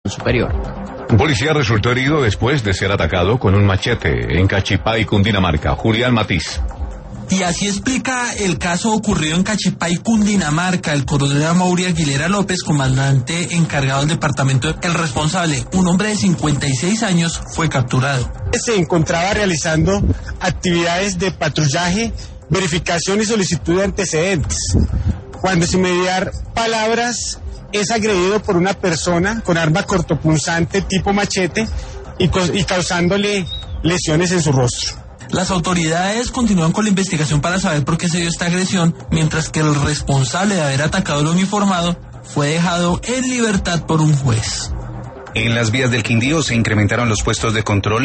superior. Un policía resultó herido después de ser atacado con un machete en Cachipay, Cundinamarca. Julián Matiz. Y así explica el caso ocurrido en Cachipay, Cundinamarca. El coronel Amaury Aguilera López, comandante encargado del departamento, el responsable, un hombre de 56 años, fue capturado. Se encontraba realizando actividades de patrullaje, verificación y solicitud de antecedentes, cuando sin mediar palabras es agredido por una persona con arma cortopunzante tipo machete y causándole lesiones en su rostro. Las autoridades continúan con la investigación para saber por qué se dio esta agresión, mientras que el responsable de haber atacado al uniformado fue dejado en libertad por un juez. En las vías del Quindío se incrementaron los puestos de control